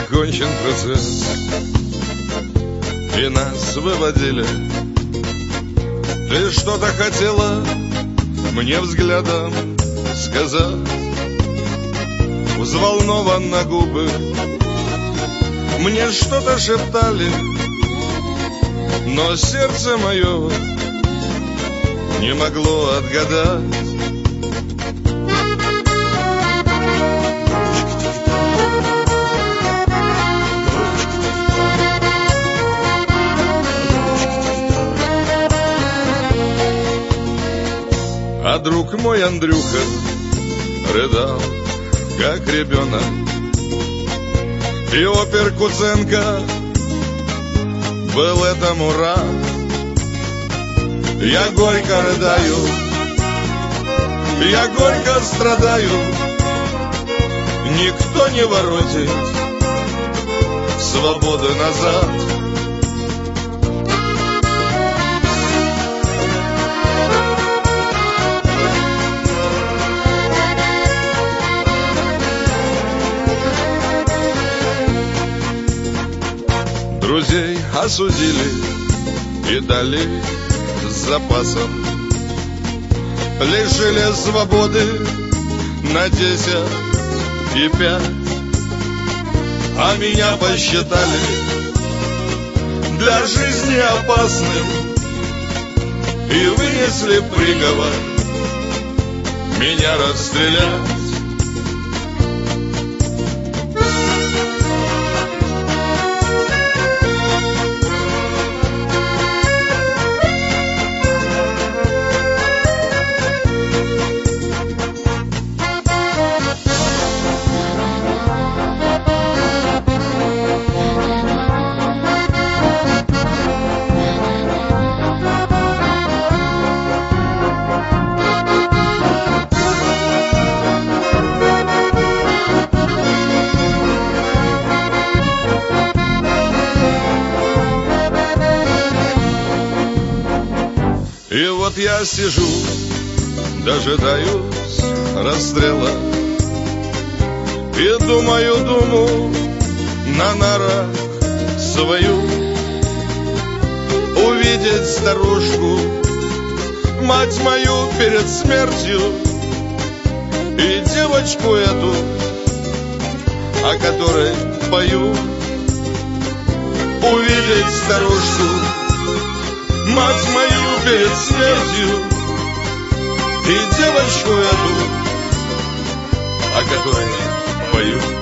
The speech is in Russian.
окончен процесс, и нас выводили. Ты что-то хотела мне взглядом сказать, взволнованно губы мне что-то шептали, но сердце мое не могло отгадать. А друг мой Андрюха рыдал, как ребенок, и опер Куценко был этому рад. Я горько рыдаю, я горько страдаю, никто не воротит свободы назад. Друзей осудили и дали с запасом, лишили свободы на 10,5, а меня посчитали для жизни опасным и вынесли приговор меня расстрелять. И вот я сижу, дожидаюсь расстрела, и думаю думу на нарах свою, увидеть старушку, мать мою перед смертью, и девочку эту, о которой пою. Увидеть старушку, мать мою перед смертью, и девочку эту, о которой пою.